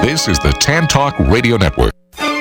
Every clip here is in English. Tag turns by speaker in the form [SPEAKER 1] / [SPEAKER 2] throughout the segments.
[SPEAKER 1] This is the Tan Talk Radio Network.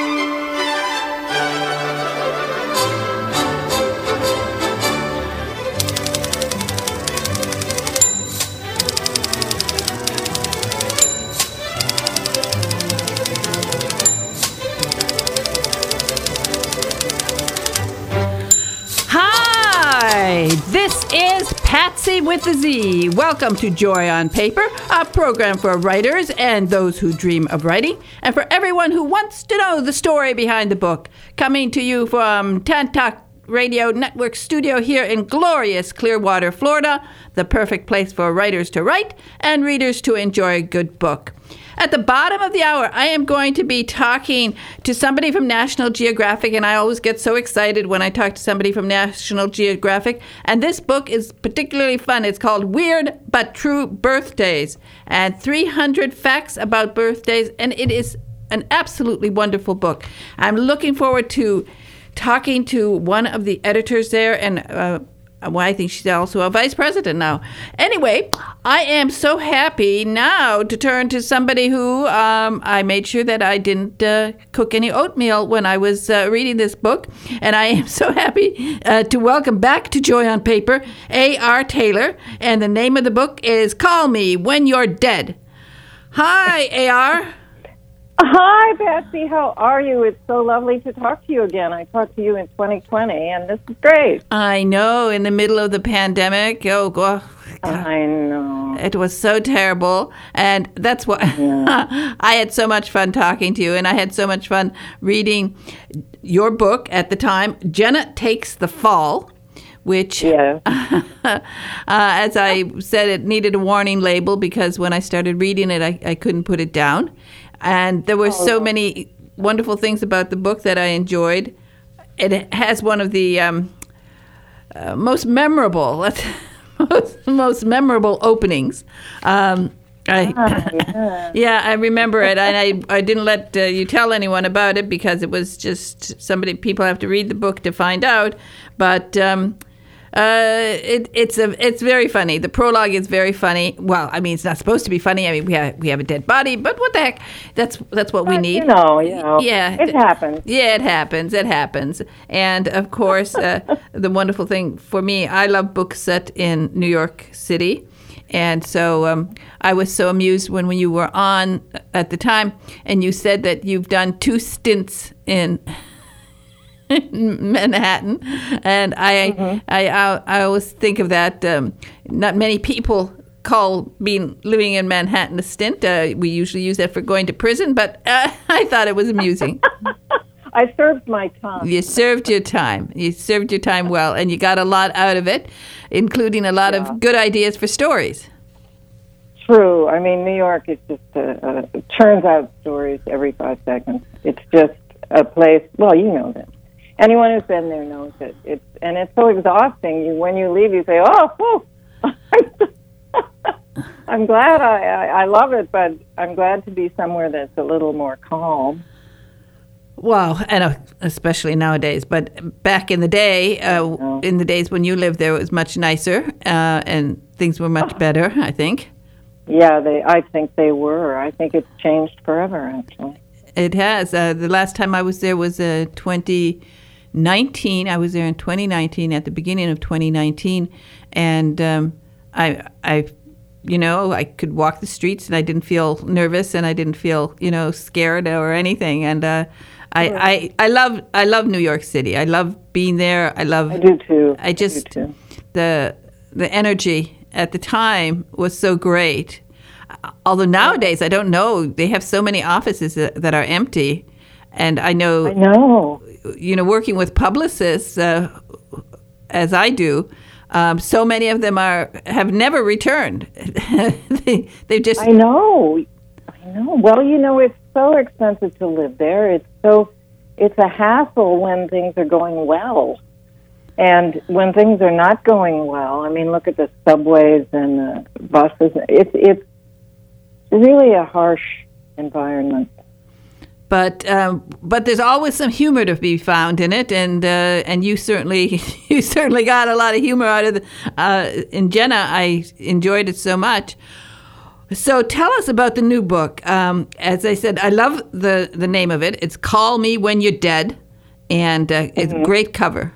[SPEAKER 2] Hi, this is Patsy with the Z. Welcome to Joy on Paper, a program for writers and those who dream of writing, and for everyone who wants to know the story behind the book. Coming to you from Tan Talk Radio Network studio here in glorious Clearwater, Florida, the perfect place for writers to write and readers to enjoy a good book. At the bottom of the hour, I am going to be talking to somebody from National Geographic, and I always get so excited when I talk to somebody from National Geographic. And this book is particularly fun. It's called Weird But True Birthdays, and 300 Facts About Birthdays, and it is an absolutely wonderful book. I'm looking forward to talking to one of the editors there, and I think she's also a vice president now. Anyway, I am so happy now to turn to somebody who I made sure that I didn't cook any oatmeal when I was reading this book. And I am so happy to welcome back to Joy on Paper, A.R. Taylor. And the name of the book is Call Me When You're Dead. Hi, A.R.
[SPEAKER 3] Hi, Betsy. How are you? It's so lovely to talk to you again. I talked to you in 2020, and this is great.
[SPEAKER 2] I know, in the middle of the pandemic. Oh, God.
[SPEAKER 3] I know.
[SPEAKER 2] It was so terrible, and that's why I had so much fun talking to you, and I had so much fun reading your book at the time, Jenna Takes the Fall, which, as I said, it needed a warning label because when I started reading it, I couldn't put it down. And there were so many wonderful things about the book that I enjoyed. It has one of the most memorable openings. I remember it, and I didn't let you tell anyone about it because it was just people have to read the book to find out. But it's very funny. The prologue is very funny. Well, I mean, it's not supposed to be funny. I mean, we have a dead body, but what the heck? That's what we need.
[SPEAKER 3] Yeah, it happens.
[SPEAKER 2] Yeah, it happens. And of course, the wonderful thing for me, I love books set in New York City. And so I was so amused when you were on at the time, and you said that you've done 2 stints in Manhattan, and I always think of that. Not many people call living in Manhattan a stint. We usually use that for going to prison, but I thought it was amusing.
[SPEAKER 3] I served my time.
[SPEAKER 2] You served your time. You served your time well, and you got a lot out of it, including a lot of good ideas for stories.
[SPEAKER 3] True. I mean, New York is just churns out stories every 5 seconds. It's just a place. Well, you know that. Anyone who's been there knows it. It's so exhausting. When you leave, you say, "Oh, I'm glad I love it, but I'm glad to be somewhere that's a little more calm."
[SPEAKER 2] Well, and especially nowadays. But back in the day, in the days when you lived there, it was much nicer, and things were much better, I think.
[SPEAKER 3] Yeah, I think they were. I think it's changed forever, actually.
[SPEAKER 2] It has. The last time I was there was 2019. I was there in 2019, at the beginning of 2019, and I could walk the streets and I didn't feel nervous and I didn't feel, scared or anything. And I love New York City. I love being there. I
[SPEAKER 3] do too.
[SPEAKER 2] The energy at the time was so great. Although nowadays, I don't know, they have so many offices that are empty. And I know. Working with publicists, as I do, so many of them have never returned. They've just.
[SPEAKER 3] I know. Well, it's so expensive to live there. It's a hassle when things are going well. And when things are not going well, I mean, look at the subways and the buses. It's really a harsh environment.
[SPEAKER 2] But there's always some humor to be found in it, and you certainly got a lot of humor out of in Jenna. I enjoyed it so much. So tell us about the new book. As I said, I love the name of it. It's Call Me When You're Dead, and it's a great cover.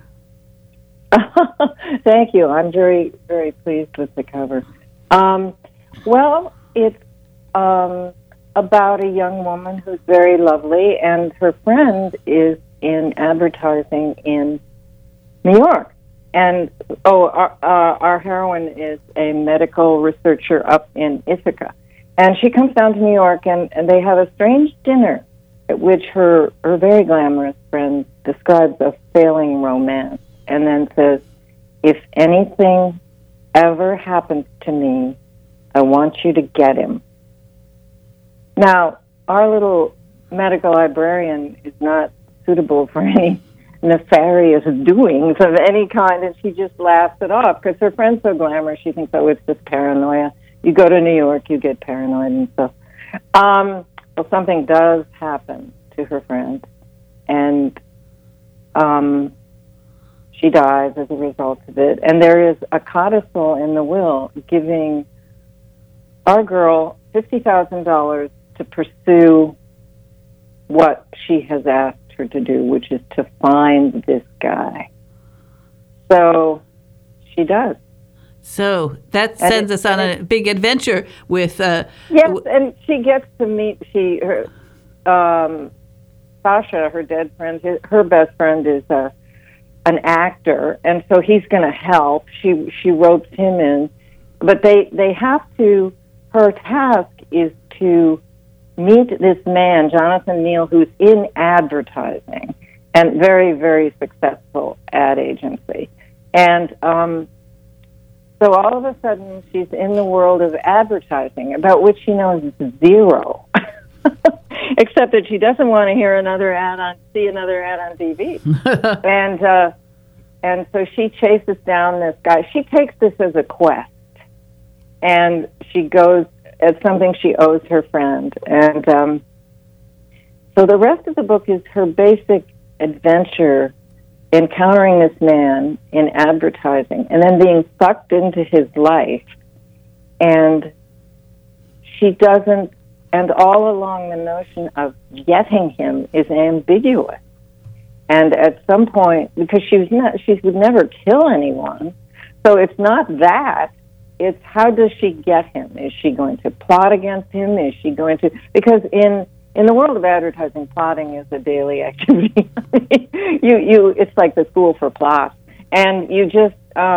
[SPEAKER 3] Thank you. I'm very, very pleased with the cover. Well, it's about a young woman who's very lovely, and her friend is in advertising in New York. And, our heroine is a medical researcher up in Ithaca. And she comes down to New York, and they have a strange dinner at which her very glamorous friend describes a failing romance and then says, if anything ever happens to me, I want you to get him. Now, our little medical librarian is not suitable for any nefarious doings of any kind, and she just laughs it off because her friend's so glamorous. She thinks, oh, it's just paranoia. You go to New York, you get paranoid and stuff. Well, something does happen to her friend, and she dies as a result of it. And there is a codicil in the will giving our girl $50,000 to pursue what she has asked her to do, which is to find this guy. So she does.
[SPEAKER 2] So that sends us on a big adventure with...
[SPEAKER 3] yes, and she gets to meet... Sasha, her dead friend, her best friend is an actor, and so he's going to help. She ropes him in. But they have to... Her task is to meet this man, Jonathan Neal, who's in advertising and very, very successful ad agency. And so all of a sudden she's in the world of advertising, about which she knows zero, except that she doesn't want to see another ad on TV. And so she chases down this guy. She takes this as a quest, and she goes... It's something she owes her friend. And so the rest of the book is her basic adventure encountering this man in advertising and then being sucked into his life. And she doesn't, and all along the notion of getting him is ambiguous. And at some point, because she would never kill anyone, so it's not that. It's how does she get him? Is she going to plot against him? Is she going to... Because in the world of advertising, plotting is a daily activity. It's like the school for plot. And you just,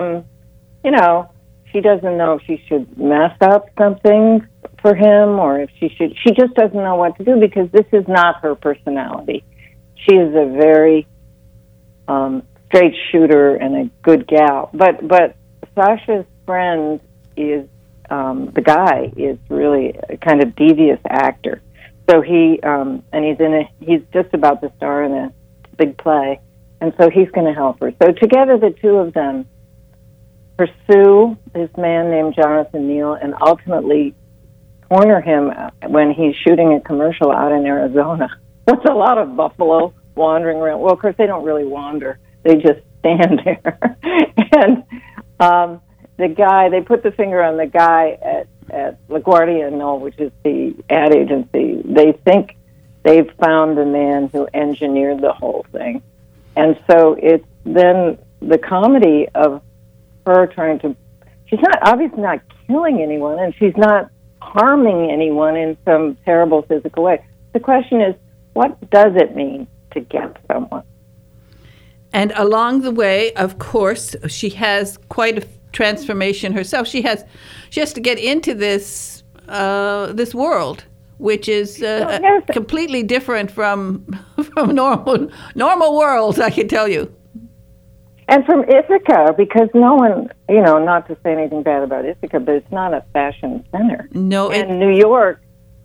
[SPEAKER 3] she doesn't know if she should mess up something for him or if she just doesn't know what to do because this is not her personality. She is a very straight shooter and a good gal. But Sasha's friend is the guy is really a kind of devious actor. So he's just about to star in a big play, and so he's going to help her. So together, the two of them pursue this man named Jonathan Neal and ultimately corner him when he's shooting a commercial out in Arizona. That's a lot of buffalo wandering around. Well, of course, they don't really wander; they just stand there, and. The guy, they put the finger on the guy at LaGuardia Knoll, which is the ad agency. They think they've found the man who engineered the whole thing. And so it's then the comedy of her trying to... She's obviously not killing anyone, and she's not harming anyone in some terrible physical way. The question is, what does it mean to get someone?
[SPEAKER 2] And along the way, of course, she has quite a transformation herself. She has to get into this world, which is completely different from normal world, I can tell you.
[SPEAKER 3] And from Ithaca, because no one, not to say anything bad about Ithaca, but it's not a fashion center.
[SPEAKER 2] No,
[SPEAKER 3] and New York,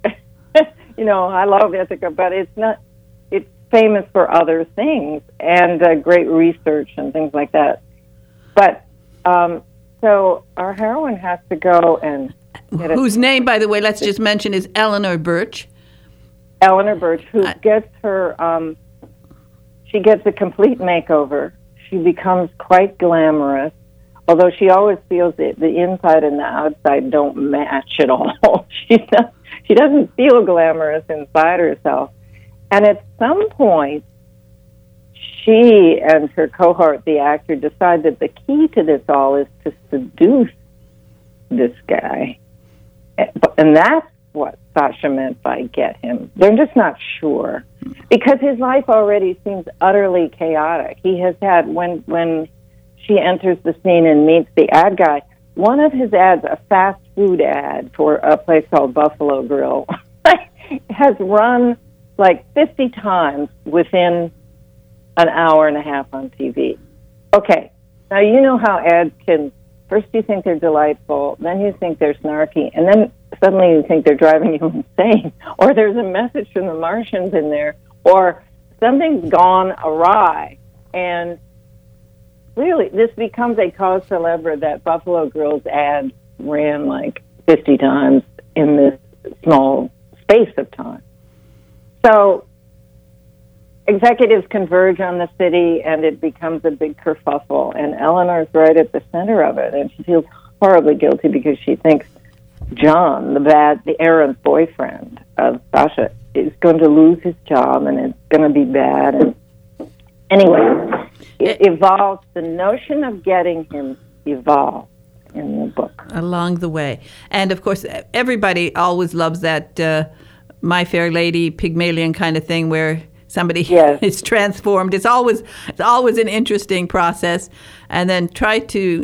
[SPEAKER 3] I love Ithaca, but it's not. It's famous for other things and great research and things like that. But so our heroine has to go and
[SPEAKER 2] whose name, by the way, let's just mention, is Eleanor Birch.
[SPEAKER 3] Eleanor Birch, who gets her, she gets a complete makeover. She becomes quite glamorous. although she always feels that the inside and the outside don't match at all. She doesn't feel glamorous inside herself. And at some point, she and her cohort, the actor, decide that the key to this all is to seduce this guy. And that's what Sasha meant by get him. They're just not sure. Because his life already seems utterly chaotic. He has had, when she enters the scene and meets the ad guy, one of his ads, a fast food ad for a place called Buffalo Grill, has run like 50 times within an hour and a half on TV. Okay, now you know how ads can, first you think they're delightful, then you think they're snarky, and then suddenly you think they're driving you insane, or there's a message from the Martians in there, or something's gone awry. And really, this becomes a cause célèbre that Buffalo Grill's ad ran like 50 times in this small space of time. So executives converge on the city, and it becomes a big kerfuffle. And Eleanor's right at the center of it, and she feels horribly guilty because she thinks John, the errant boyfriend of Sasha, is going to lose his job, and it's going to be bad. And anyway, it evolves. The notion of getting him evolves in the book
[SPEAKER 2] along the way. And of course, everybody always loves that My Fair Lady Pygmalion kind of thing where somebody is transformed. It's always an interesting process. And then trying to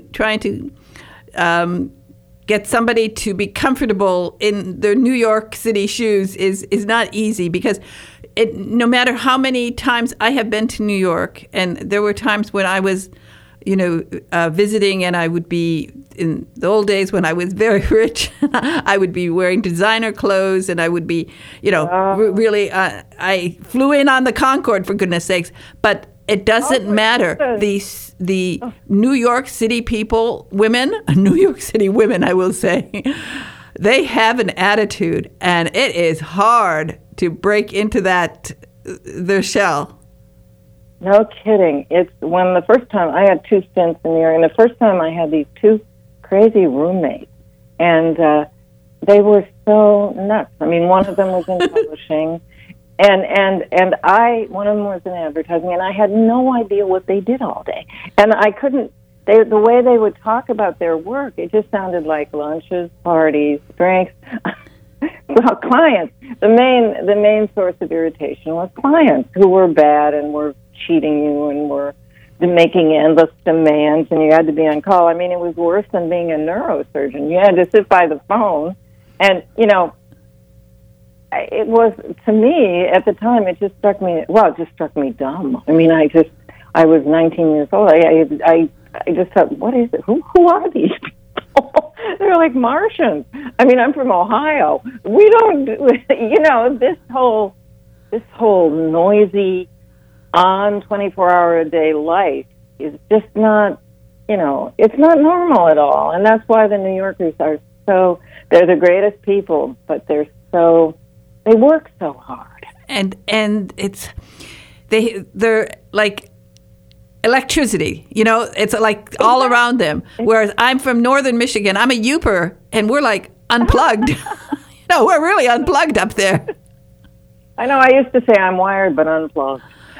[SPEAKER 2] get somebody to be comfortable in their New York City shoes is not easy, because no matter how many times I have been to New York, and there were times when I was, visiting, and I would be, in the old days when I was very rich, I would be wearing designer clothes, and I would be, really, I flew in on the Concorde, for goodness sakes, but it doesn't matter. The New York City New York City women, I will say, they have an attitude, and it is hard to break into their shell.
[SPEAKER 3] No kidding. It's when the first time I had 2 stints in New York, and the first time I had these 2 crazy roommates, and they were so nuts. I mean, one of them was in publishing, and one of them was in advertising, and I had no idea what they did all day, and I couldn't. The way they would talk about their work, it just sounded like lunches, parties, drinks. Well, clients. The main source of irritation was clients who were bad and were cheating you and were making endless demands, and you had to be on call. I mean, it was worse than being a neurosurgeon. You had to sit by the phone, and it was, to me at the time, it just struck me. Well, it just struck me dumb. I mean, I was 19 years old. I just thought, what is it? Who are these people? They're like Martians. I mean, I'm from Ohio. We don't, this whole noisy, on 24-hour-a-day life is just not, it's not normal at all. And that's why the New Yorkers are they're the greatest people, but they work so hard.
[SPEAKER 2] And they're like electricity, it's like all around them. Whereas I'm from northern Michigan, I'm a Youper, and we're like unplugged. We're really unplugged up there.
[SPEAKER 3] I know. I used to say I'm wired but unplugged.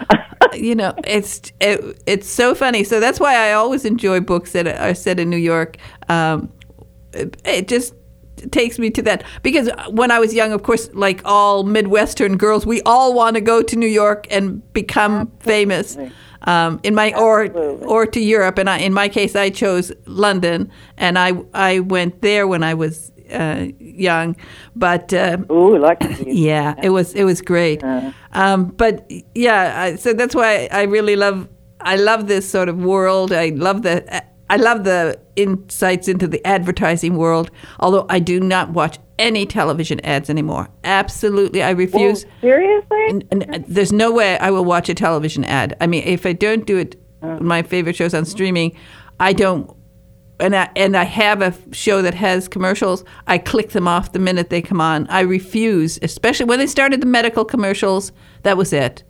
[SPEAKER 2] It's so funny. So that's why I always enjoy books that are set in New York. It just takes me to that, because when I was young, of course, like all Midwestern girls, we all want to go to New York and become famous. Or to Europe, and in my case, I chose London, and I went there when I was young, but
[SPEAKER 3] lucky.
[SPEAKER 2] Yeah, it was great. But yeah, so that's why I really love this sort of world. I love the insights into the advertising world. Although I do not watch any television ads anymore. Absolutely, I refuse.
[SPEAKER 3] Whoa, seriously?
[SPEAKER 2] And there's no way I will watch a television ad. I mean, if I don't do it, my favorite shows on streaming, I don't. And I have a show that has commercials. I click them off the minute they come on. I refuse, especially when they started the medical commercials. That was it.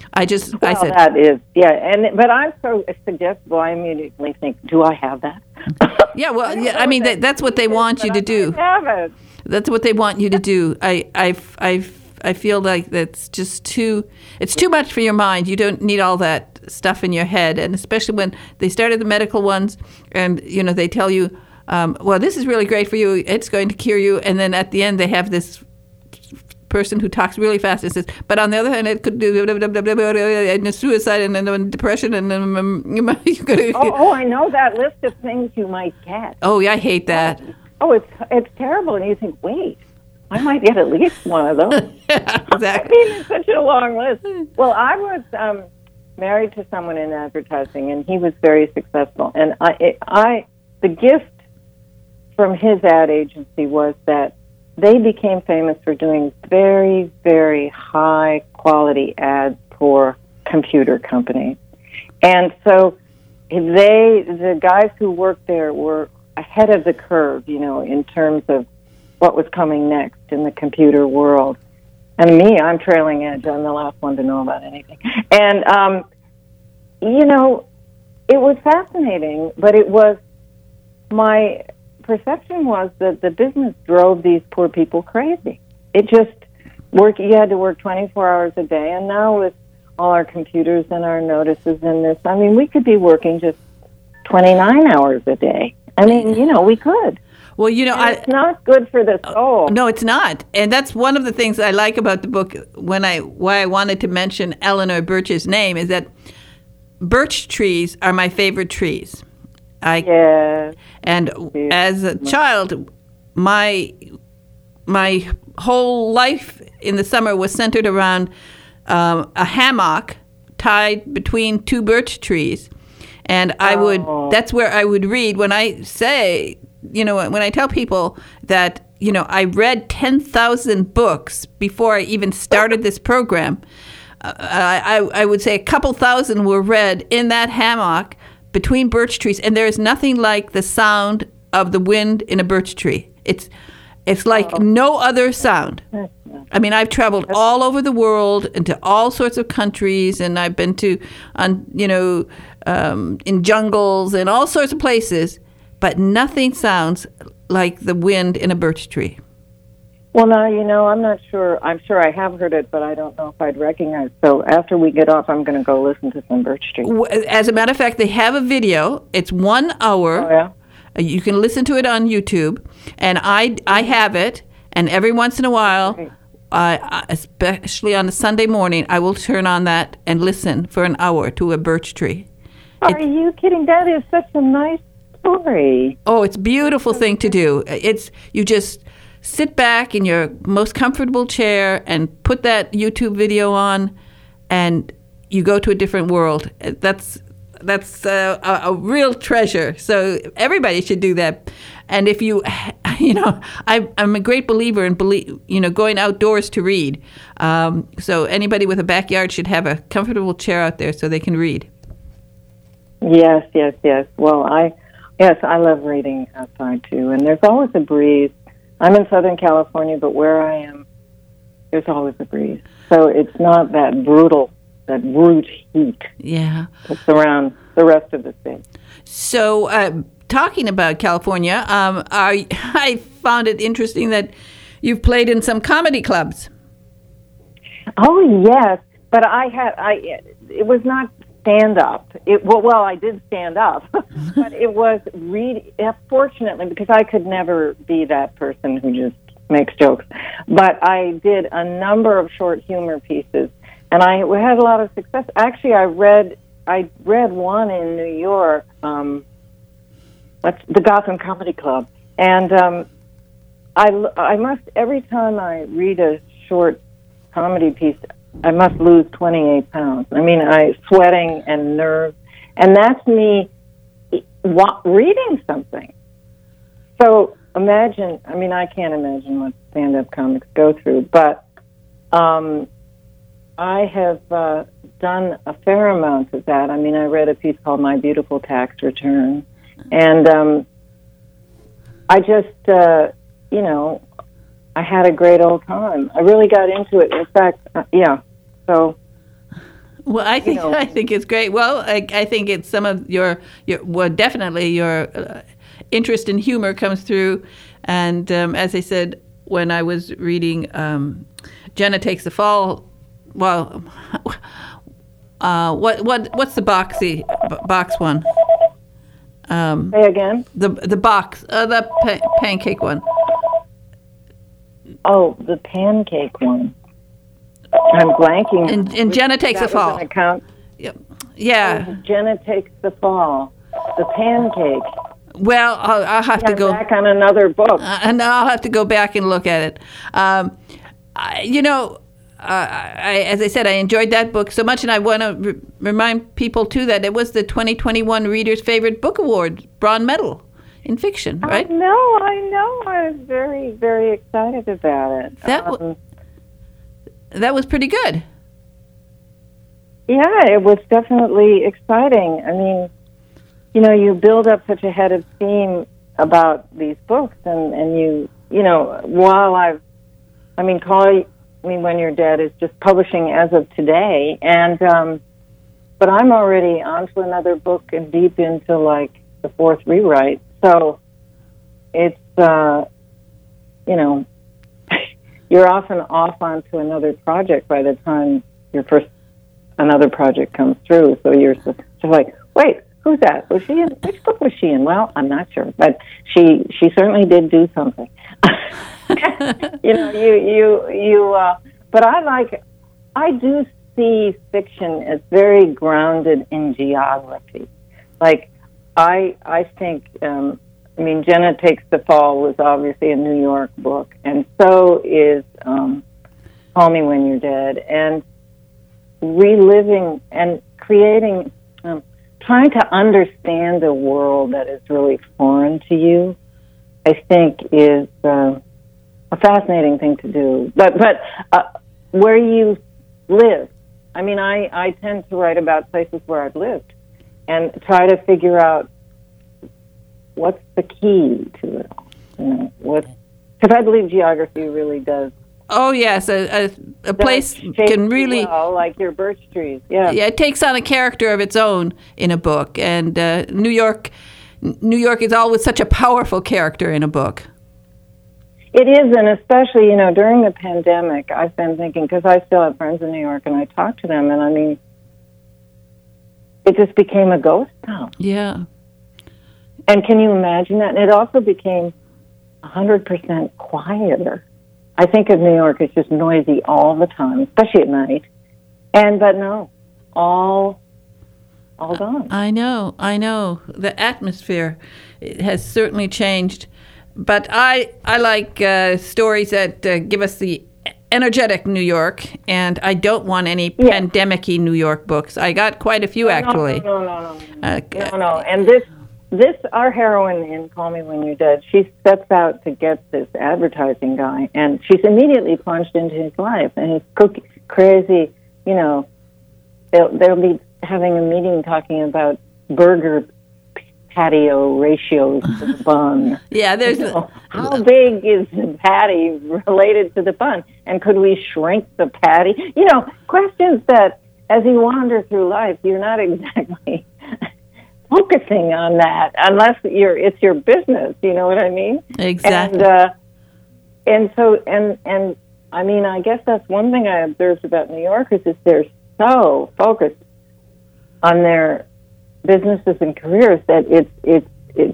[SPEAKER 2] I said,
[SPEAKER 3] that is, but I'm so suggestible, I immediately think, do I have that?
[SPEAKER 2] yeah, well, yeah, I mean, that's what they want you to do.
[SPEAKER 3] Have it.
[SPEAKER 2] That's what they want you to do. I feel like that's just it's too much for your mind. You don't need all that stuff in your head. And especially when they started the medical ones and, they tell you, well, this is really great for you. It's going to cure you. And then at the end, they have this person who talks really fast and says, but on the other hand, it could do and suicide and then depression and then
[SPEAKER 3] I know that list of things you might get.
[SPEAKER 2] Oh, yeah, I hate that.
[SPEAKER 3] Oh, it's terrible, and you think, wait, I might get at least one of those.
[SPEAKER 2] Yeah, exactly.
[SPEAKER 3] I mean, it's such a long list. Well, I was married to someone in advertising, and he was very successful. And the gift from his ad agency was that they became famous for doing very, very high quality ads for computer companies. And so the guys who worked there were ahead of the curve, in terms of what was coming next in the computer world. And me, I'm trailing edge. I'm the last one to know about anything. And, it was fascinating, but my perception was that the business drove these poor people crazy. It just you had to work 24 hours a day, and now with all our computers and our notices and this, I mean, we could be working just 29 hours a day. I mean, we could.
[SPEAKER 2] Well,
[SPEAKER 3] it's not good for the soul.
[SPEAKER 2] No, it's not. And that's one of the things I like about the book. Why I wanted to mention Eleanor Birch's name is that birch trees are my favorite trees. And as a child, my whole life in the summer was centered around a hammock tied between two birch trees. And that's where I would read when I say, when I tell people that, I read 10,000 books before I even started this program. I would say a couple thousand were read in that hammock between birch trees, and there is nothing like the sound of the wind in a birch tree. It's like no other sound. I mean, I've traveled all over the world into all sorts of countries, and I've been to, in jungles and all sorts of places, but nothing sounds like the wind in a birch tree.
[SPEAKER 3] Well, now, I'm not sure. I'm sure I have heard it, but I don't know if I'd recognize. So after we get off, I'm going to go listen to some birch trees.
[SPEAKER 2] As a matter of fact, they have a video. It's 1 hour.
[SPEAKER 3] Oh, yeah?
[SPEAKER 2] You can listen to it on YouTube, and I have it, and every once in a while, especially on a Sunday morning, I will turn on that and listen for an hour to a birch tree.
[SPEAKER 3] Are you kidding? That is such a nice story.
[SPEAKER 2] Oh, it's a beautiful thing to do. You just sit back in your most comfortable chair and put that YouTube video on, and you go to a different world. That's a real treasure. So everybody should do that. And if I'm a great believer in going outdoors to read. So anybody with a backyard should have a comfortable chair out there so they can read.
[SPEAKER 3] Yes. Well, I love reading outside too. And there's always a breeze. I'm in Southern California, but where I am, there's always a breeze. So it's not that brute heat.
[SPEAKER 2] Yeah.
[SPEAKER 3] It's around the rest of the state.
[SPEAKER 2] So talking about California, I found it interesting that you've played in some comedy clubs.
[SPEAKER 3] Oh, yes. But it was not stand-up. I did stand up, but it was fortunately, because I could never be that person who just makes jokes. But I did a number of short humor pieces, and I had a lot of success. Actually, I read one in New York, the Gotham Comedy Club, and I must, every time I read a short comedy piece, I must lose 28 pounds. I mean, sweating and nerves, and that's me reading something. So imagine, I can't imagine what stand-up comics go through, but I have done a fair amount of that. I read a piece called My Beautiful Tax Return, and I just, I had a great old time. I really got into it. In fact, so.
[SPEAKER 2] Well, I think I think it's great. Well, I think it's some of your well, definitely your interest in humor comes through. And as I said, when I was reading Jenna Takes the Fall, well, what's the box one?
[SPEAKER 3] Say again?
[SPEAKER 2] The box, the pancake one.
[SPEAKER 3] Oh, the pancake one. I'm blanking.
[SPEAKER 2] And Jenna Takes the Fall.
[SPEAKER 3] An account.
[SPEAKER 2] Yeah.
[SPEAKER 3] Oh, Jenna Takes the Fall. The pancake.
[SPEAKER 2] Well, I'll have to go
[SPEAKER 3] back on another book.
[SPEAKER 2] And I'll have to go back and look at it. As I said, I enjoyed that book so much, and I want to remind people, too, that it was the 2021 Reader's Favorite Book Award Bronze Medal in fiction, right?
[SPEAKER 3] I know. I was very, very excited about it.
[SPEAKER 2] That was pretty good.
[SPEAKER 3] Yeah, it was definitely exciting. I mean, you build up such a head of steam about these books, and you while Call Me When You're Dead is just publishing as of today, and but I'm already on to another book and deep into like the fourth rewrite. So it's you're often off onto another project by the time another project comes through. So you're just like, wait, who's that? Was she in? Which book was she in? Well, I'm not sure, but she certainly did do something. But I do see fiction as very grounded in geography. Like, I think, Jenna Takes the Fall was obviously a New York book, and so is Call Me When You're Dead. And reliving and creating, trying to understand a world that is really foreign to you, I think is a fascinating thing to do. But where you live, I tend to write about places where I've lived and try to figure out what's the key to it all. Because I believe geography really does.
[SPEAKER 2] Oh yes, a place can really
[SPEAKER 3] like your birch trees. Yeah,
[SPEAKER 2] it takes on a character of its own in a book, and New York is always such a powerful character in a book.
[SPEAKER 3] It is, and especially during the pandemic, I've been thinking, because I still have friends in New York, and I talk to them, and it just became a ghost town.
[SPEAKER 2] Yeah.
[SPEAKER 3] And can you imagine that? And it also became 100% quieter. I think of New York as just noisy all the time, especially at night. But no, all gone.
[SPEAKER 2] I know. The atmosphere has certainly changed. But I like stories that give us the energetic New York, and I don't want any pandemic-y New York books. I got quite a few, actually.
[SPEAKER 3] No. And this, our heroine in Call Me When You're Dead, she sets out to get this advertising guy, and she's immediately plunged into his life, and he's crazy, they'll be having a meeting talking about burger patio ratios to the bun.
[SPEAKER 2] Yeah, there's
[SPEAKER 3] how big is the patty related to the bun, and could we shrink the patty? Questions that, as you wander through life, you're not exactly focusing on that unless it's your business. You know what I mean?
[SPEAKER 2] Exactly.
[SPEAKER 3] And I guess that's one thing I observed about New Yorkers is they're so focused on their businesses and careers that it's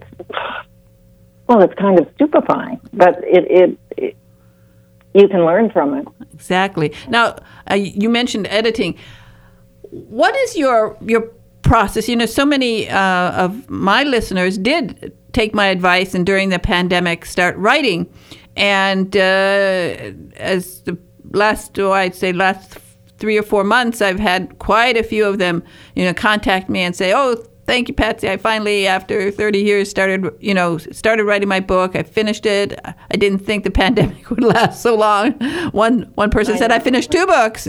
[SPEAKER 3] kind of stupefying, but it you can learn from it.
[SPEAKER 2] Exactly. Now, you mentioned editing. What is your process? So many of my listeners did take my advice and during the pandemic start writing, and as the last 3 or 4 months, I've had quite a few of them, contact me and say, "Oh, thank you, Patsy. I finally, after 30 years, started writing my book. I finished it. I didn't think the pandemic would last so long." One person said, "I finished 2 books."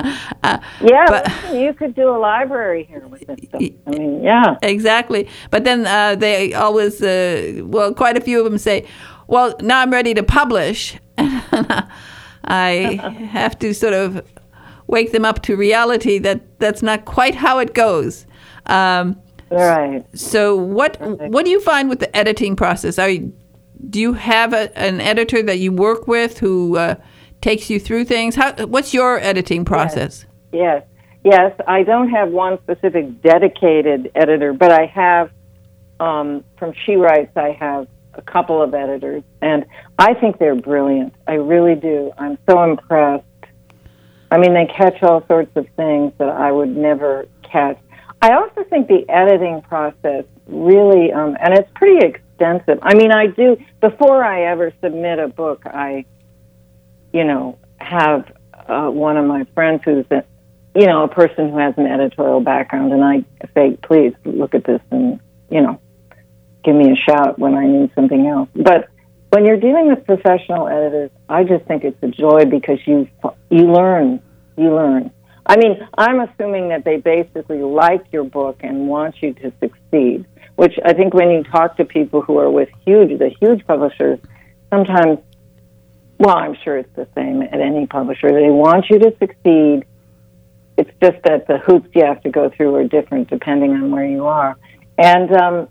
[SPEAKER 3] You could do a library here with this stuff.
[SPEAKER 2] Exactly. But then they always, quite a few of them say, "Well, now I'm ready to publish." I have to sort of wake them up to reality that that's not quite how it goes.
[SPEAKER 3] Right.
[SPEAKER 2] So what do you find with the editing process? Do you have an editor that you work with who takes you through things? What's your editing process?
[SPEAKER 3] Yes. I don't have one specific dedicated editor, but I have, from She Writes, I have a couple of editors, and I think they're brilliant. I really do. I'm so impressed. I mean, they catch all sorts of things that I would never catch. I also think the editing process really, and it's pretty extensive. I mean, I do, before I ever submit a book, I, have one of my friends who's a person who has an editorial background, and I say, please look at this and, give me a shout when I need something else. But when you're dealing with professional editors, I just think it's a joy because you learn. I mean, I'm assuming that they basically like your book and want you to succeed, which I think when you talk to people who are with the huge publishers, sometimes, well, I'm sure it's the same at any publisher. They want you to succeed. It's just that the hoops you have to go through are different depending on where you are. And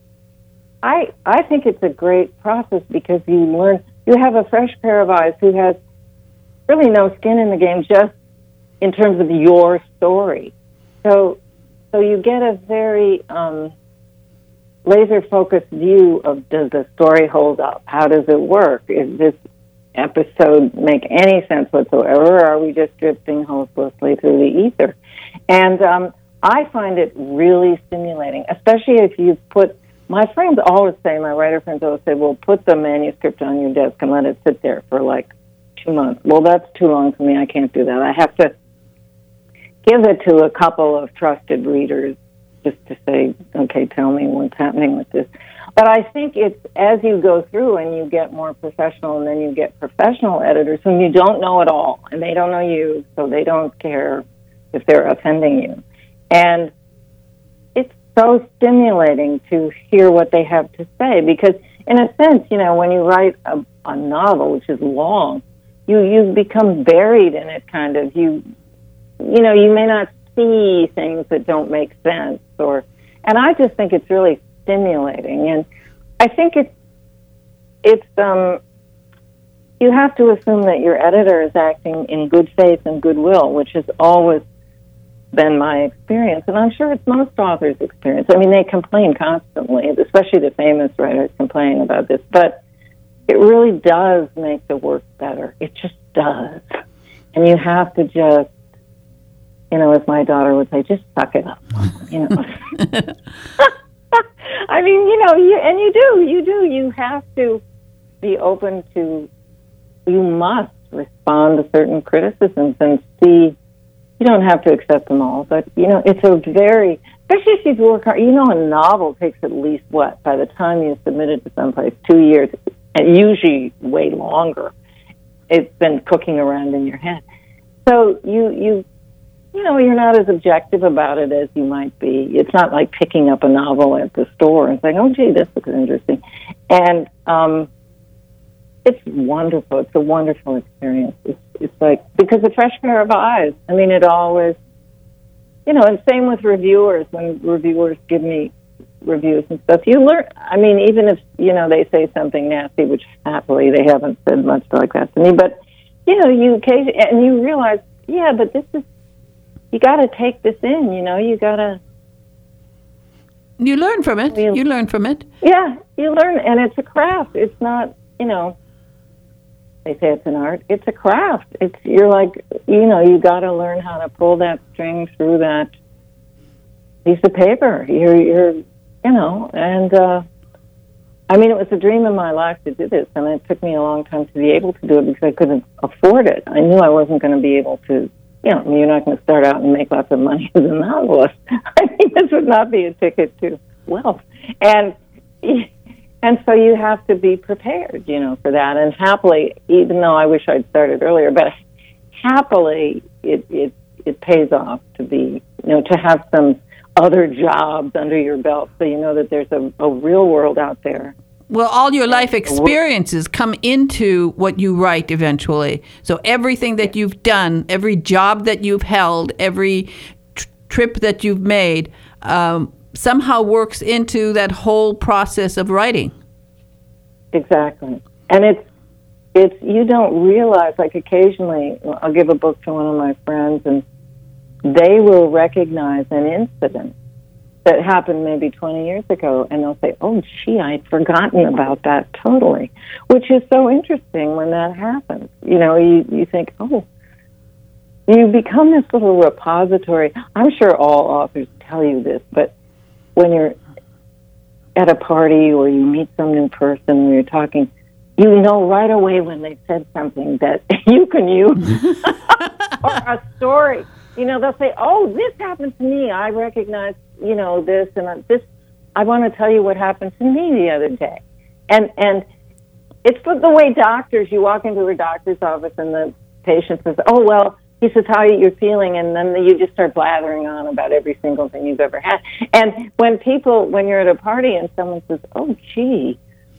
[SPEAKER 3] I think it's a great process because you have a fresh pair of eyes who has really no skin in the game just in terms of your story. So you get a very laser-focused view of, does the story hold up? How does it work? Is this episode make any sense whatsoever, or are we just drifting hopelessly through the ether? And I find it really stimulating, especially if you put, my friends always say, my writer friends always say, well, put the manuscript on your desk and let it sit there for like 2 months. Well, that's too long for me. I can't do that. I have to give it to a couple of trusted readers just to say, okay, tell me what's happening with this. But I think it's as you go through and you get more professional, and then you get professional editors whom you don't know at all, and they don't know you, so they don't care if they're offending you. And it's so stimulating to hear what they have to say, because in a sense, when you write a novel, which is long, you become buried in it, kind of. You may not see things that don't make sense, and I just think it's really stimulating. And I think it's you have to assume that your editor is acting in good faith and goodwill, which has always been my experience, and I'm sure it's most authors' experience. I mean, they complain constantly, especially the famous writers complain about this, but it really does make the work better. It just does. And you have to just, as my daughter would say, just suck it up, I mean, you do. You have to be open to, you must respond to certain criticisms and see. You don't have to accept them all, but, it's a very, especially if you work hard, a novel takes at least, by the time you submit it to someplace, 2 years, and usually way longer. It's been cooking around in your head. So you're not as objective about it as you might be. It's not like picking up a novel at the store and saying, oh, gee, this looks interesting. And it's wonderful. It's a wonderful experience. It's like, because a fresh pair of eyes. I mean, it always, and same with reviewers. When reviewers give me reviews and stuff, you learn. I mean, even if, they say something nasty, which happily they haven't said much like that to me, but, you occasionally, and you realize, yeah, but this is, you got to take this in, you got to.
[SPEAKER 2] You learn from it. You learn from it.
[SPEAKER 3] Yeah, you learn, and it's a craft. It's not, they say it's an art. It's a craft. You're like, you got to learn how to pull that string through that piece of paper. You're and I mean, it was a dream in my life to do this, and it took me a long time to be able to do it because I couldn't afford it. I knew I wasn't going to be able to. You're not going to start out and make lots of money as a novelist. I mean, this would not be a ticket to wealth, and so you have to be prepared, for that. And happily, even though I wish I'd started earlier, but happily, it pays off to be, to have some other jobs under your belt, so you know that there's a real world out there
[SPEAKER 2] Well, all your life experiences come into what you write eventually. So everything that you've done, every job that you've held, every trip that you've made, somehow works into that whole process of writing.
[SPEAKER 3] Exactly. And it's you don't realize, like occasionally I'll give a book to one of my friends and they will recognize an incident that happened maybe 20 years ago, and they'll say, oh, gee, I'd forgotten about that totally, which is so interesting when that happens. You know, you think, oh, you become this little repository. I'm sure all authors tell you this, but when you're at a party or you meet some new person and you're talking, you know right away when they said something that you can use. Or a story. You know, they'll say, oh, this happened to me. I recognize, you know, this and this. I want to tell you what happened to me the other day. And it's the way doctors, you walk into a doctor's office and the patient says, oh, well, he says, how are you feeling? And then you just start blathering on about every single thing you've ever had. And when you're at a party and someone says, oh, gee,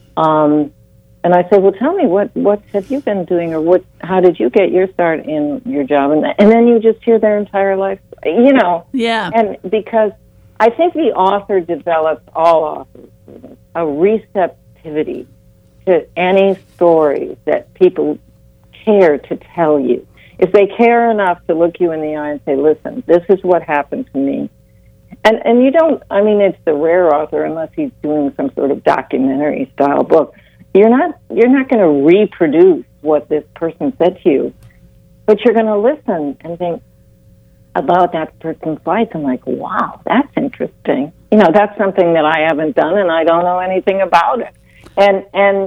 [SPEAKER 3] and I say, well, tell me, what have you been doing, or how did you get your start in your job? And then you just hear their entire life, you know.
[SPEAKER 2] Yeah.
[SPEAKER 3] And because I think the author develops, all authors, a receptivity to any stories that people care to tell you. If they care enough to look you in the eye and say, listen, this is what happened to me. And you don't, I mean, it's the rare author, unless he's doing some sort of documentary style book. You're not going to reproduce what this person said to you, but you're going to listen and think about that person's life and like, wow, that's interesting. You know, that's something that I haven't done and I don't know anything about it. And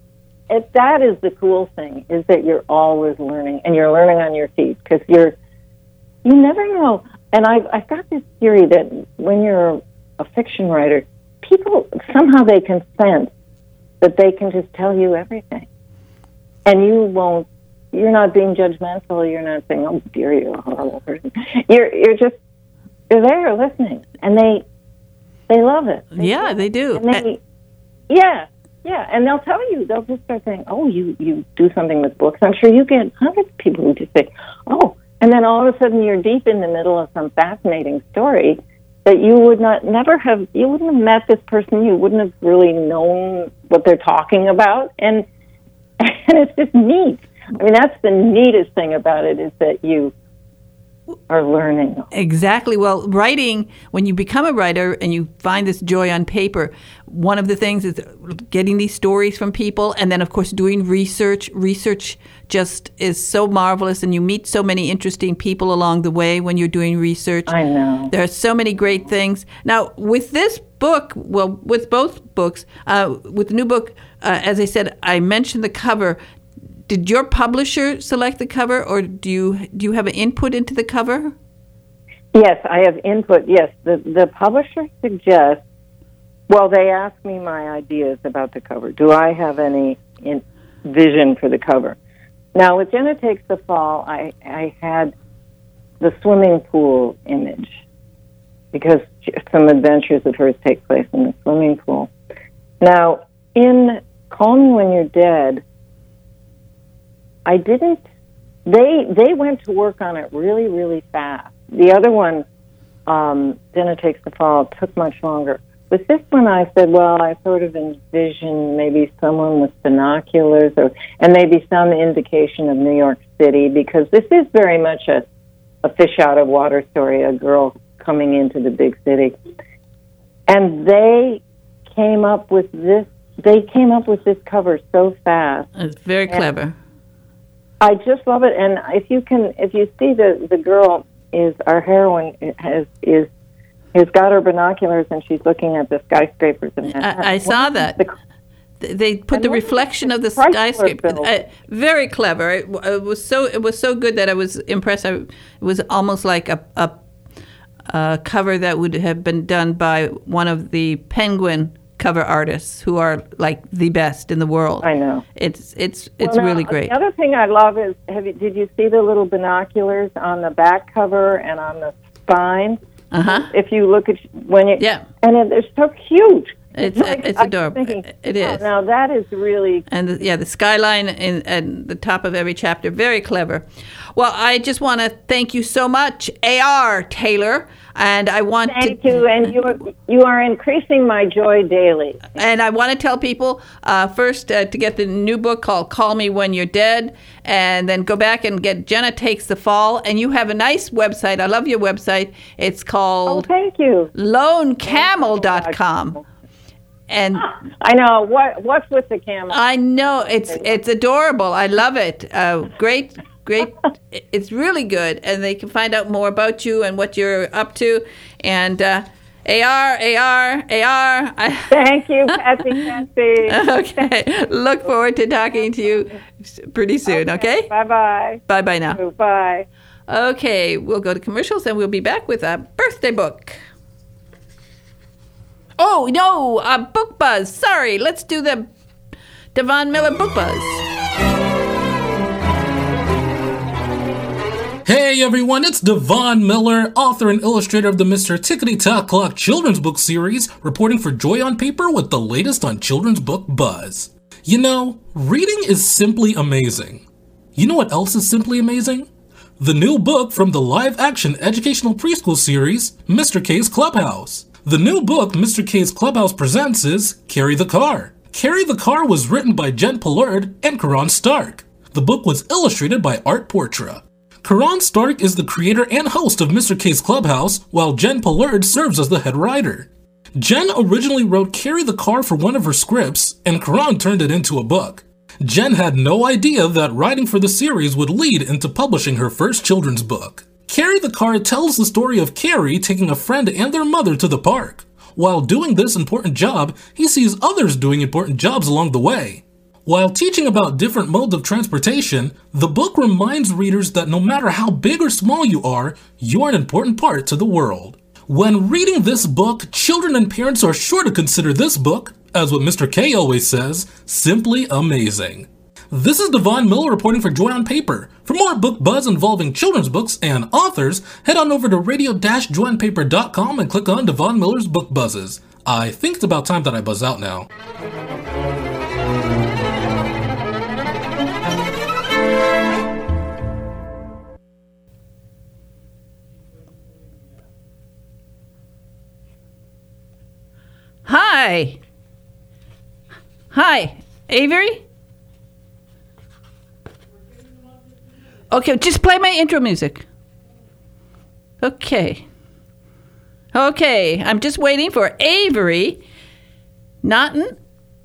[SPEAKER 3] that is the cool thing, is that you're always learning, and you're learning on your feet, because you never know. And I've got this theory that when you're a fiction writer, people somehow they can sense that they can just tell you everything. And you're not being judgmental, you're not saying, oh dear, you're a horrible person. You're there listening, and they love it.
[SPEAKER 2] They do.
[SPEAKER 3] And yeah, and they'll tell you, they'll just start saying, oh, you do something with books. I'm sure you get hundreds of people who just say, oh, and then all of a sudden you're deep in the middle of some fascinating story that you wouldn't have met this person, you wouldn't have really known what they're talking about, and it's just neat. I mean, that's the neatest thing about it, is that you are learning.
[SPEAKER 2] Exactly. Well, writing, when you become a writer and you find this joy on paper, one of the things is getting these stories from people, and then, of course, doing research. Research just is so marvelous, and you meet so many interesting people along the way when you're doing research.
[SPEAKER 3] I know.
[SPEAKER 2] There are so many great things. Now, with this book, well, with both books, with the new book, as I said, I mentioned the cover. Did your publisher select the cover, or do you have an input into the cover?
[SPEAKER 3] Yes, I have input. Yes, the publisher suggests. Well, they ask me my ideas about the cover. Do I have any vision for the cover? Now, with Jenna Takes the Fall, I had the swimming pool image, because some adventures of hers take place in the swimming pool. Now, in Call Me When You're Dead, I didn't. They went to work on it really, really fast. The other one, Jenna Takes the Fall, took much longer. With this one, I said, well, I sort of envisioned maybe someone with binoculars, and maybe some indication of New York City, because this is very much a fish out of water story, a girl coming into the big city. And they came up with this. They came up with this cover so fast.
[SPEAKER 2] It's very clever.
[SPEAKER 3] I just love it, and if you see the girl is our heroine has got her binoculars and she's looking at the skyscrapers.
[SPEAKER 2] I saw that. They put the reflection of the skyscraper. Very clever. It was so good that I was impressed. It was almost like a cover that would have been done by one of the Penguin cover artists, who are like the best in the world.
[SPEAKER 3] I know.
[SPEAKER 2] It's really great.
[SPEAKER 3] The other thing I love is, did you see the little binoculars on the back cover and on the spine?
[SPEAKER 2] Uh-huh.
[SPEAKER 3] If you look at and they're so cute.
[SPEAKER 2] It's
[SPEAKER 3] I was
[SPEAKER 2] adorable.
[SPEAKER 3] thinking,
[SPEAKER 2] It is.
[SPEAKER 3] Now that is really
[SPEAKER 2] And the skyline at the top of every chapter, very clever. Well, I just want to thank you so much, A.R. Taylor, and I want
[SPEAKER 3] thank you, and you are increasing my joy daily.
[SPEAKER 2] And I want to tell people first to get the new book called Call Me When You're Dead, and then go back and get Jenna Takes the Fall. And you have a nice website. I love your website. It's called
[SPEAKER 3] thank you.
[SPEAKER 2] lonecamel.com. And
[SPEAKER 3] I know what's with the camel.
[SPEAKER 2] I know it's adorable. I love it. Great. It's really good, and they can find out more about you and what you're up to. And AR.
[SPEAKER 3] Thank you, Patsy.
[SPEAKER 2] Okay. Look forward to talking to you pretty soon. Okay.
[SPEAKER 3] Bye-bye.
[SPEAKER 2] Bye now.
[SPEAKER 3] Bye.
[SPEAKER 2] Okay, we'll go to commercials, and we'll be back with a birthday book. Oh, no, a book buzz. Sorry, let's do the Devon Miller book buzz.
[SPEAKER 4] Hey everyone, it's Devon Miller, author and illustrator of the Mr. Tickety-Tock Clock children's book series, reporting for Joy on Paper with the latest on children's book buzz. You know, reading is simply amazing. You know what else is simply amazing? The new book from the live-action educational preschool series, Mr. K's Clubhouse. The new book Mr. K's Clubhouse presents is Carry the Car. Carry the Car was written by Jen Pollard and Karan Stark. The book was illustrated by Art Portra. Karan Stark is the creator and host of Mr. K's Clubhouse, while Jen Pollard serves as the head writer. Jen originally wrote Carry the Car for one of her scripts, and Karan turned it into a book. Jen had no idea that writing for the series would lead into publishing her first children's book. Carry the Car tells the story of Carrie taking a friend and their mother to the park. While doing this important job, he sees others doing important jobs along the way. While teaching about different modes of transportation, the book reminds readers that no matter how big or small you are, you're an important part to the world. When reading this book, children and parents are sure to consider this book, as what Mr. K always says, simply amazing. This is Devon Miller reporting for Joy on Paper. For more book buzz involving children's books and authors, head on over to radio-joyonpaper.com and click on Devon Miller's Book Buzzes. I think it's about time that I buzz out now.
[SPEAKER 2] Hi, Avery? Okay, just play my intro music. Okay, I'm just waiting for Avery Naughton.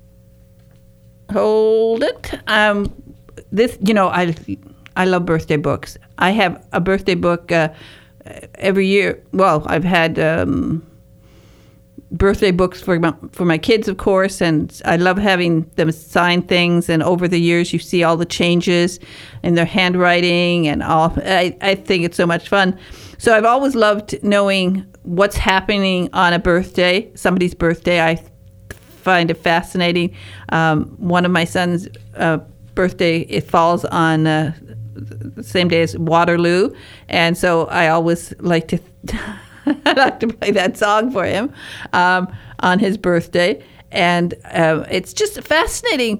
[SPEAKER 2] Hold it. This, I love birthday books. I have a birthday book every year. Well, I've had birthday books for my kids, of course, and I love having them sign things. And over the years, you see all the changes in their handwriting and all. I think it's so much fun. So I've always loved knowing what's happening on a birthday, somebody's birthday. I find it fascinating. One of my son's birthday, it falls on the same day as Waterloo, and so I always like to I like to play that song for him on his birthday, and it's just fascinating.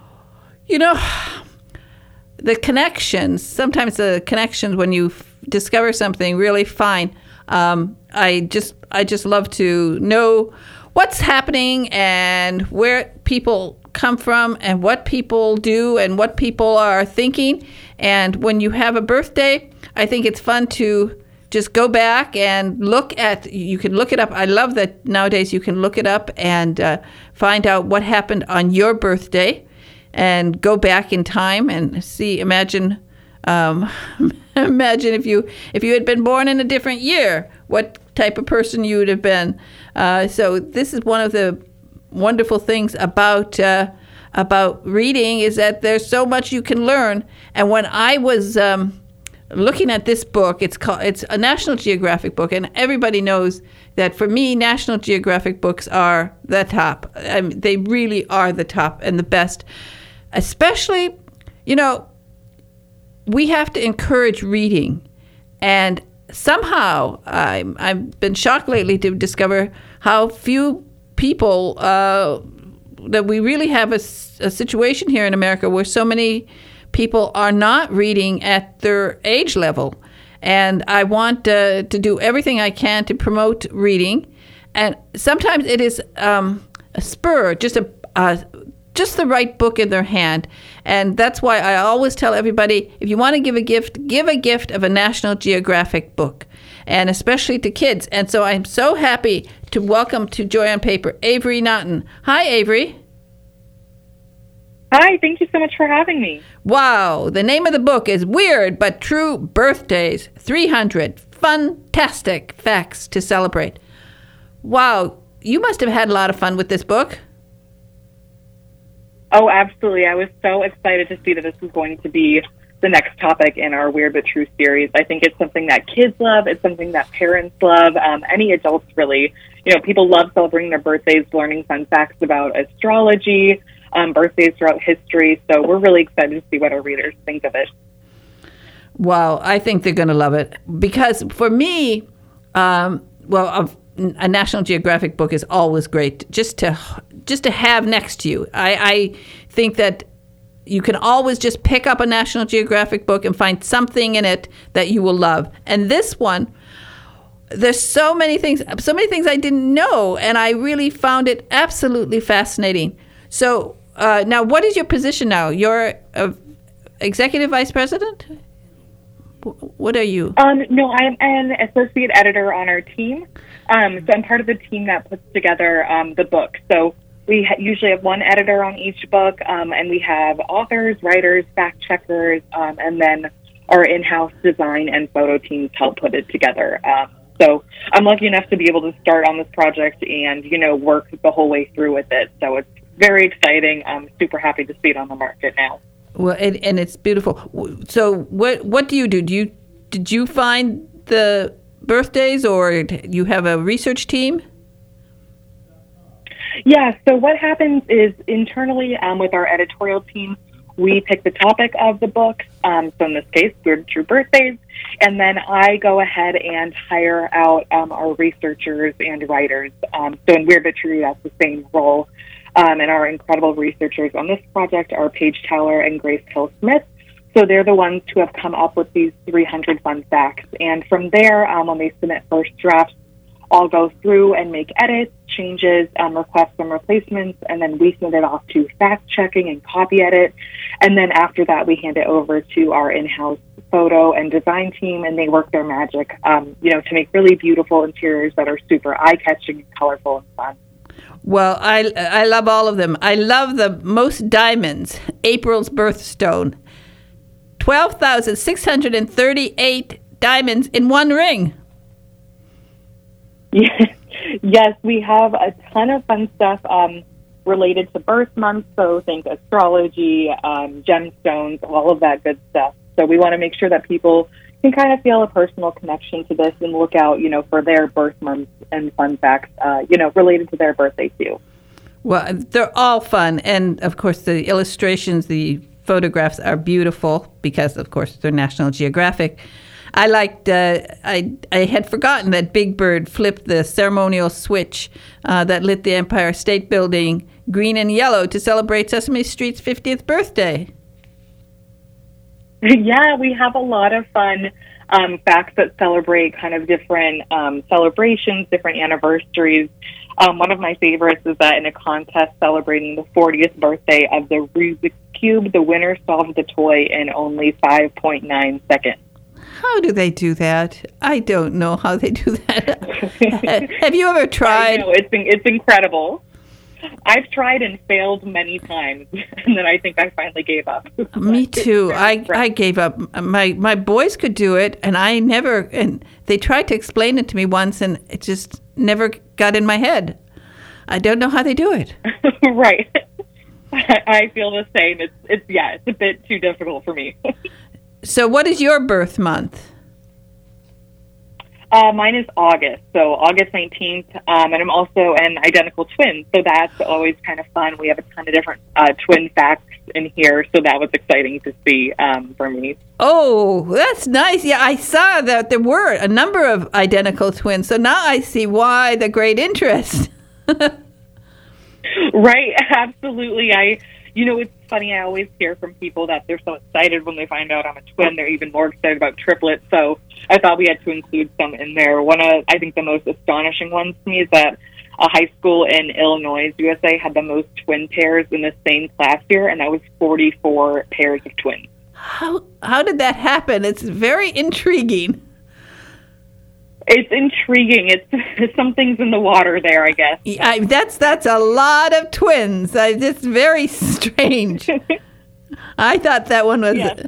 [SPEAKER 2] The connections. Sometimes the connections when you discover something really fine. I just love to know what's happening and where people come from and what people do and what people are thinking. And when you have a birthday, I think it's fun to just go back and you can look it up. I love that nowadays you can look it up and find out what happened on your birthday and go back in time and see, imagine if you had been born in a different year, what type of person you would have been. So this is one of the wonderful things about reading is that there's so much you can learn. And when I was looking at this book, it's a National Geographic book, and everybody knows that for me, National Geographic books are the top. I mean, they really are the top and the best. Especially, we have to encourage reading, and somehow I've been shocked lately to discover how few people that we really have a situation here in America where so many people are not reading at their age level. And I want to do everything I can to promote reading. And sometimes it is a spur, just the right book in their hand. And that's why I always tell everybody, if you want to give a gift of a National Geographic book, and especially to kids. And so I'm so happy to welcome to Joy on Paper, Avery Naughton. Hi, Avery.
[SPEAKER 5] Hi, thank you so much for having me.
[SPEAKER 2] Wow, the name of the book is Weird But True Birthdays, 300 Fantastic Facts to Celebrate. Wow, you must have had a lot of fun with this book.
[SPEAKER 5] Oh, absolutely. I was so excited to see that this was going to be the next topic in our Weird But True series. I think it's something that kids love. It's something that parents love. Any adults, really. People love celebrating their birthdays, learning fun facts about astrology, birthdays throughout history. So we're really excited to see what our readers think of it.
[SPEAKER 2] Wow, I think they're going to love it. Because for me, a National Geographic book is always great just to have next to you. I think that you can always just pick up a National Geographic book and find something in it that you will love. And this one, there's so many things I didn't know, and I really found it absolutely fascinating. So now, what is your position now? You're executive vice president? What are you?
[SPEAKER 5] No, I'm an associate editor on our team. So I'm part of the team that puts together the book. So we usually have one editor on each book, and we have authors, writers, fact checkers, and then our in-house design and photo teams help put it together. So I'm lucky enough to be able to start on this project and, work the whole way through with it. So it's very exciting. I'm super happy to see it on the market now.
[SPEAKER 2] Well, and it's beautiful. So what do you do? Did you find the birthdays, or you have a research team?
[SPEAKER 5] Yeah, so what happens is internally with our editorial team, we pick the topic of the book, so in this case, Weird True Birthdays, and then I go ahead and hire out our researchers and writers. So in Weird But True, that's the same role. And our incredible researchers on this project are Paige Towler and Grace Hill-Smith. So they're the ones who have come up with these 300 fun facts. And from there, when they submit first drafts, I'll go through and make edits, changes, request some replacements, and then we send it off to fact-checking and copy edit. And then after that, we hand it over to our in-house photo and design team, and they work their magic, to make really beautiful interiors that are super eye-catching and colorful and fun.
[SPEAKER 2] Well, I love all of them. I love the most diamonds, April's birthstone. 12,638 diamonds in one ring.
[SPEAKER 5] Yes, we have a ton of fun stuff related to birth months. So think astrology, gemstones, all of that good stuff. So we want to make sure that people can kind of feel a personal connection to this and look out, for their birth months and fun facts, related to their birthday too.
[SPEAKER 2] Well, they're all fun. And of course, the illustrations, the photographs are beautiful because, of course, they're National Geographic. I liked, I had forgotten that Big Bird flipped the ceremonial switch that lit the Empire State Building green and yellow to celebrate Sesame Street's 50th birthday.
[SPEAKER 5] Yeah, we have a lot of fun facts that celebrate kind of different celebrations, different anniversaries. One of my favorites is that in a contest celebrating the 40th birthday of the Rubik's Cube, the winner solved the toy in only 5.9 seconds.
[SPEAKER 2] How do they do that? I don't know how they do that. Have you ever tried?
[SPEAKER 5] I know, it's incredible. I've tried and failed many times, and then I think I finally gave up.
[SPEAKER 2] Me too. I gave up. My boys could do it, and I never. And they tried to explain it to me once, and it just never got in my head. I don't know how they do it.
[SPEAKER 5] Right. I feel the same. It's a bit too difficult for me.
[SPEAKER 2] So, what is your birth month?
[SPEAKER 5] Mine is August, so August 19th, and I'm also an identical twin, so that's always kind of fun. We have a ton of different twin facts in here, so that was exciting to see for me.
[SPEAKER 2] Oh, that's nice. Yeah, I saw that there were a number of identical twins, so now I see why the great interest.
[SPEAKER 5] Right, absolutely. It's funny. I always hear from people that they're so excited when they find out I'm a twin. They're even more excited about triplets. So I thought we had to include some in there. One of, I think, the most astonishing ones to me is that a high school in Illinois, USA, had the most twin pairs in the same class year, and that was 44 pairs of twins.
[SPEAKER 2] How did that happen? It's very intriguing.
[SPEAKER 5] It's intriguing. It's something's in the water there, I guess.
[SPEAKER 2] That's a lot of twins. It's very strange. I thought that one was.
[SPEAKER 5] Yes.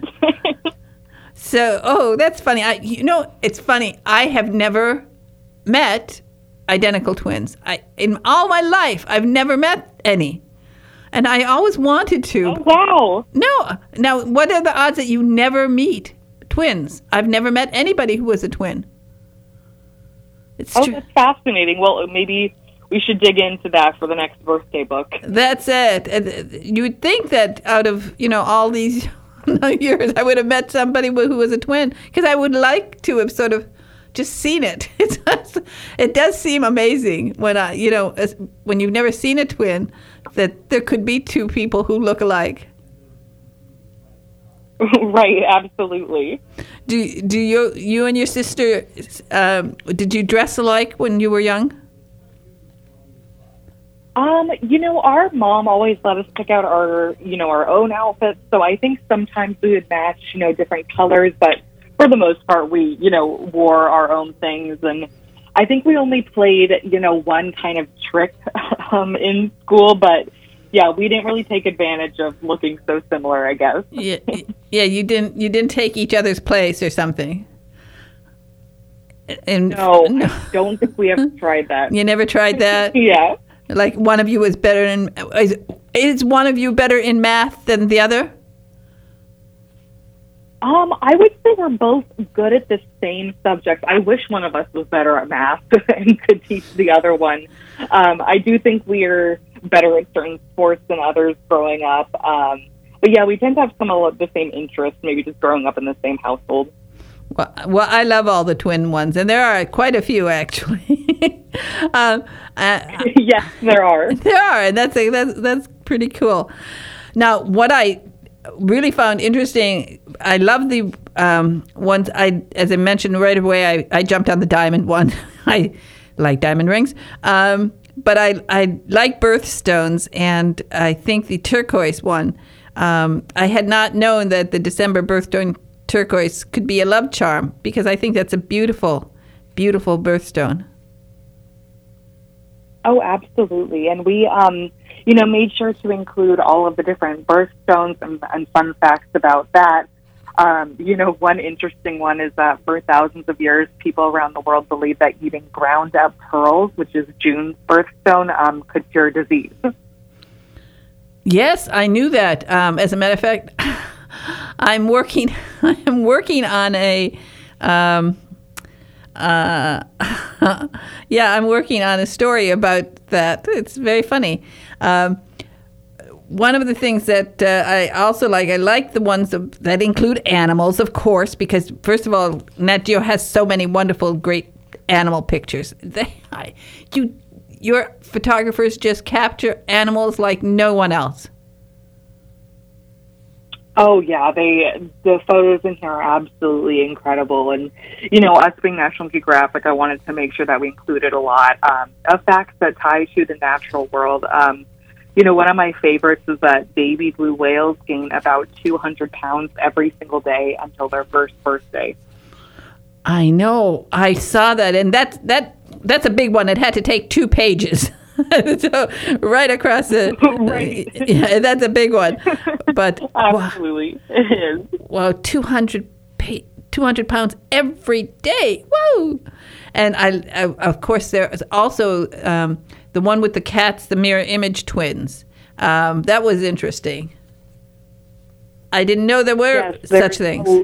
[SPEAKER 2] So, that's funny. It's funny. I have never met identical twins. In all my life, I've never met any. And I always wanted to.
[SPEAKER 5] Oh, wow.
[SPEAKER 2] No. Now, what are the odds that you never meet twins? I've never met anybody who was a twin. It's true.
[SPEAKER 5] That's fascinating. Well, maybe we should dig into that for the next birthday book.
[SPEAKER 2] That's it. And you would think that out of, all these years, I would have met somebody who was a twin, because I would like to have sort of just seen it. It does seem amazing when when you've never seen a twin, that there could be two people who look alike.
[SPEAKER 5] Right, absolutely.
[SPEAKER 2] Do you and your sister, did you dress alike when you were young?
[SPEAKER 5] Our mom always let us pick out our own outfits. So I think sometimes we would match, different colors, but for the most part, we, wore our own things. And I think we only played, one kind of trick in school, but yeah, we didn't really take advantage of looking so similar, I guess.
[SPEAKER 2] Yeah, you didn't take each other's place or something.
[SPEAKER 5] No, I don't think we ever tried that.
[SPEAKER 2] You never tried that?
[SPEAKER 5] Yeah.
[SPEAKER 2] Like one of you was better is one of you better in math than the other?
[SPEAKER 5] I would say we're both good at the same subject. I wish one of us was better at math and could teach the other one. I do think we're better at certain sports than others growing up. But yeah, we tend to have some of the same interests, maybe just growing up in the same household.
[SPEAKER 2] Well, I love all the twin ones, and there are quite a few actually.
[SPEAKER 5] Yes, there are.
[SPEAKER 2] There are, and that's pretty cool. Now, what I really found interesting, I love the ones. As I mentioned right away, I jumped on the diamond one. I like diamond rings, but I like birthstones, and I think the turquoise one. I had not known that the December birthstone turquoise could be a love charm, because I think that's a beautiful, beautiful birthstone.
[SPEAKER 5] Oh, absolutely. And we, made sure to include all of the different birthstones and fun facts about that. One interesting one is that for thousands of years, people around the world believe that eating ground up pearls, which is June's birthstone, could cure disease.
[SPEAKER 2] Yes, I knew that. As a matter of fact, I'm working on a I'm working on a story about that. It's very funny. One of the things that I also like, I like the ones that include animals, of course, because first of all, Nat Geo has so many wonderful, great animal pictures. Your photographers just capture animals like no one else.
[SPEAKER 5] Oh, yeah, the photos in here are absolutely incredible. And, us being National Geographic, I wanted to make sure that we included a lot of facts that tie to the natural world. One of my favorites is that baby blue whales gain about 200 pounds every single day until their first birthday.
[SPEAKER 2] I know. I saw that, and that's a big one. It had to take 2 pages. So right across the
[SPEAKER 5] right.
[SPEAKER 2] Yeah, that's a big one. But
[SPEAKER 5] absolutely, it is.
[SPEAKER 2] Wow, 200 pounds every day. Whoa! And I of course, there's also the one with the cats, the mirror image twins. That was interesting. I didn't know there were such things.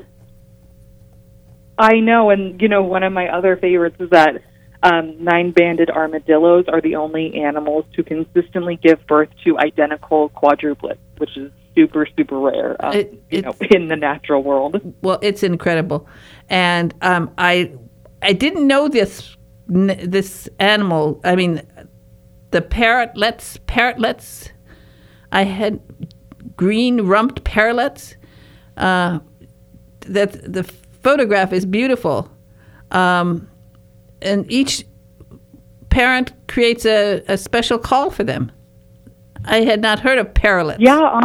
[SPEAKER 5] I know, and one of my other favorites is that 9-banded armadillos are the only animals to consistently give birth to identical quadruplets, which is super, super rare, in the natural world.
[SPEAKER 2] Well, it's incredible. And I didn't know this animal. I mean, the parrotlets. I had green-rumped parrotlets. That the photograph is beautiful. And each parent creates a special call for them. I had not heard of parrotlets.
[SPEAKER 5] Yeah,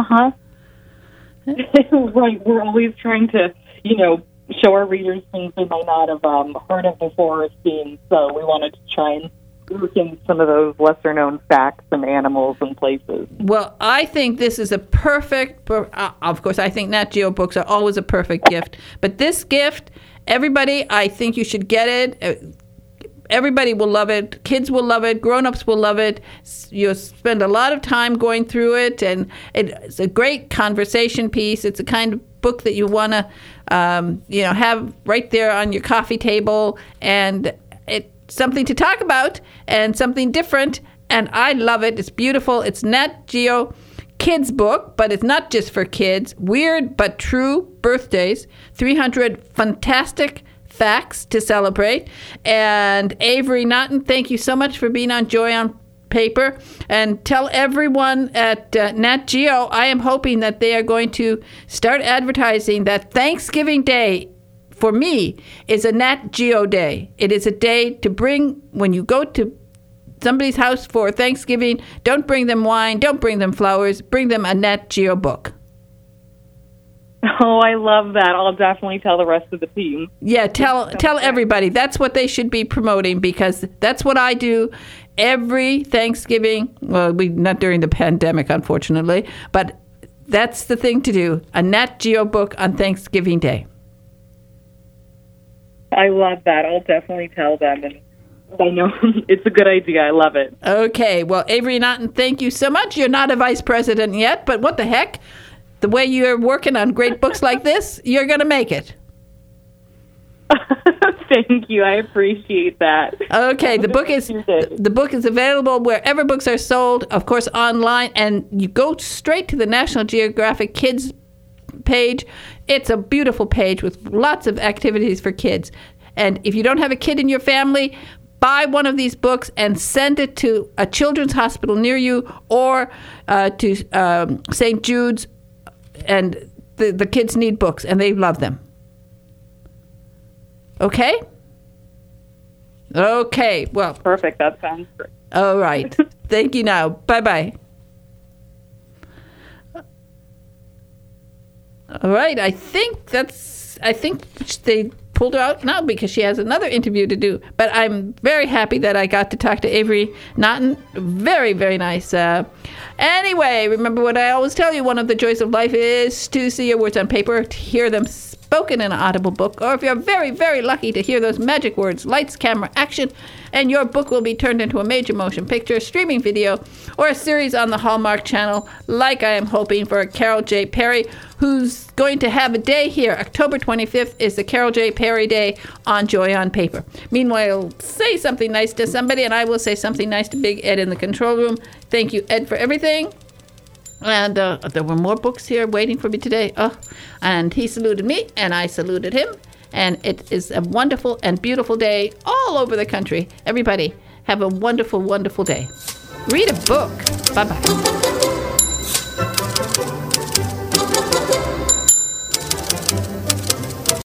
[SPEAKER 5] right. We're always trying to, show our readers things they might not have heard of before or seen. So we wanted to try and look in some of those lesser-known facts and animals and places.
[SPEAKER 2] Well, I think this is a perfect, of course, I think Nat Geo books are always a perfect gift. But this gift, everybody, I think you should get it. Everybody will love it. Kids will love it. Grown-ups will love it. You'll spend a lot of time going through it, and it's a great conversation piece. It's a kind of book that you want to, have right there on your coffee table, and it's something to talk about and something different. And I love it. It's beautiful. It's Nat Geo kids book, but it's not just for kids. Weird but true birthdays. 300 fantastic facts to celebrate. And Avery Naughton, thank you so much for being on Joy on Paper. And tell everyone at Nat Geo, I am hoping that they are going to start advertising that Thanksgiving Day, for me, is a Nat Geo day. It is a day to bring, when you go to somebody's house for Thanksgiving, don't bring them wine, don't bring them flowers, bring them a Nat Geo book.
[SPEAKER 5] Oh, I love that. I'll definitely tell the rest of the team.
[SPEAKER 2] Yeah, tell everybody. That's what they should be promoting, because that's what I do every Thanksgiving. Well, not during the pandemic, unfortunately, but that's the thing to do. A Nat Geo book on Thanksgiving Day.
[SPEAKER 5] I love that. I'll definitely tell them. And I know it's a good idea. I love it.
[SPEAKER 2] Okay. Well, Avery Naughton, thank you so much. You're not a vice president yet, but what the heck? The way you're working on great books like this, you're going to make it.
[SPEAKER 5] Thank you. I appreciate that.
[SPEAKER 2] Okay, the book is available wherever books are sold, of course, online, and you go straight to the National Geographic Kids page. It's a beautiful page with lots of activities for kids. And if you don't have a kid in your family, buy one of these books and send it to a children's hospital near you, or to St. Jude's. And the kids need books, and they love them. Okay? Okay, well.
[SPEAKER 5] Perfect, that sounds great.
[SPEAKER 2] All right. Thank you now. Bye-bye. All right, I think they pulled her out now because she has another interview to do. But I'm very happy that I got to talk to Avery Naughton. Very, very nice. Anyway, remember what I always tell you, one of the joys of life is to see your words on paper, to hear them spoken in an audible book, or if you're very, very lucky to hear those magic words, lights, camera, action, and your book will be turned into a major motion picture, streaming video, or a series on the Hallmark Channel, like I am hoping for Carol J. Perry, who's going to have a day here. October 25th is the Carol J. Perry Day on Joy on Paper. Meanwhile, say something nice to somebody, and I will say something nice to Big Ed in the control room. Thank you, Ed, for everything. And there were more books here waiting for me today. And he saluted me, and I saluted him. And it is a wonderful and beautiful day all over the country. Everybody, have a wonderful, wonderful day. Read a book. Bye-bye.